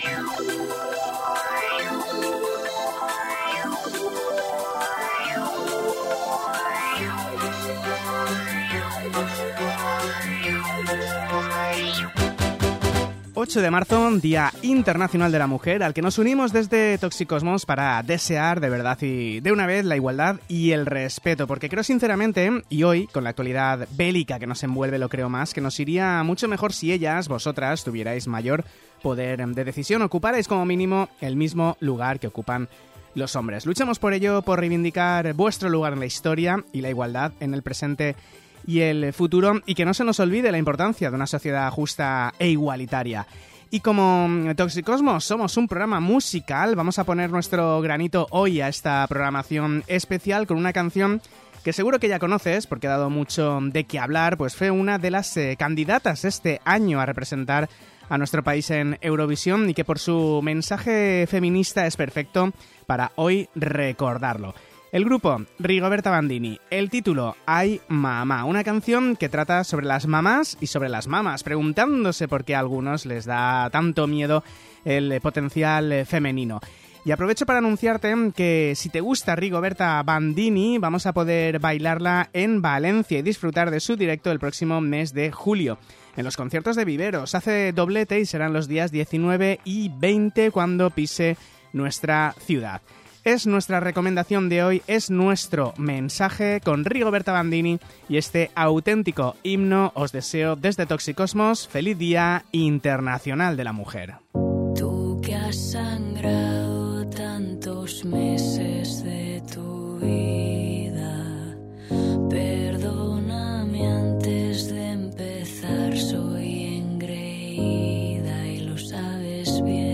...8 de marzo, Día Internacional de la Mujer, al que nos unimos desde Toxicosmos para desear de verdad y de una vez la igualdad y el respeto, porque creo sinceramente, y hoy, con la actualidad bélica que nos envuelve, lo creo más, que nos iría mucho mejor si ellas, vosotras, tuvierais mayor poder de decisión, ocuparais como mínimo el mismo lugar que ocupan los hombres. Luchemos por ello, por reivindicar vuestro lugar en la historia y la igualdad en el presente y el futuro, y que no se nos olvide la importancia de una sociedad justa e igualitaria. Y como Toxicosmos somos un programa musical, vamos a poner nuestro granito hoy a esta programación especial con una canción que seguro que ya conoces porque ha dado mucho de qué hablar, pues fue una de las candidatas este año a representar a nuestro país en Eurovisión y que por su mensaje feminista es perfecto para hoy recordarlo. El grupo, Rigoberta Bandini. El título, Ay Mamá, una canción que trata sobre las mamás y sobre las mamas, preguntándose por qué a algunos les da tanto miedo el potencial femenino. Y aprovecho para anunciarte que si te gusta Rigoberta Bandini, vamos a poder bailarla en Valencia y disfrutar de su directo el próximo mes de julio. En los conciertos de Viveros hace doblete y serán los días 19 y 20 cuando pise nuestra ciudad. Es nuestra recomendación de hoy, es nuestro mensaje con Rigoberta Bandini y este auténtico himno. Os deseo desde Toxicosmos feliz Día Internacional de la Mujer. Tú que has sangrado tantos meses de tu vida, perdóname antes de empezar, soy engreída y lo sabes bien.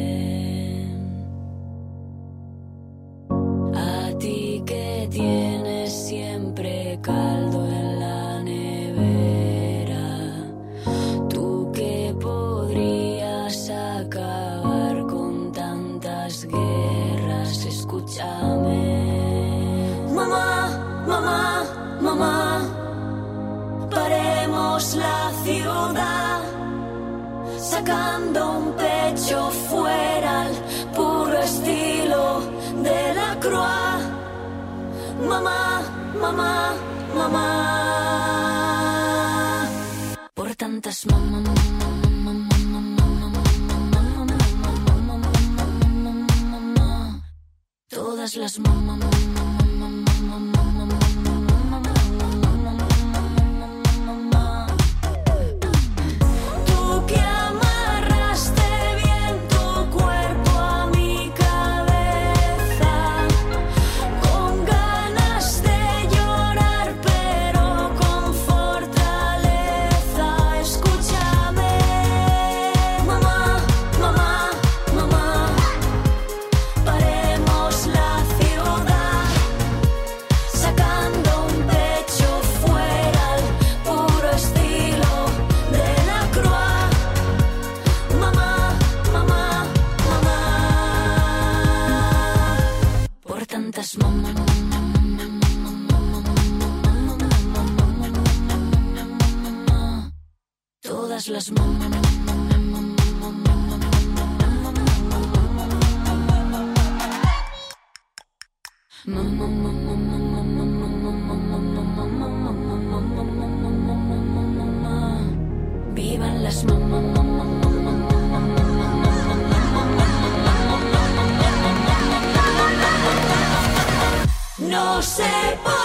Que tienes siempre caldo en la nevera, tú que podrías acabar con tantas guerras, escúchame. Mamá, mamá, mamá, paremos la ciudad, sacando un pecho fuera al puro estilo de la Croix. Mamá, mamá, mamá, por tantas mamá, todas las mamá. Todas las mamá. Vivan las mamá. No sé por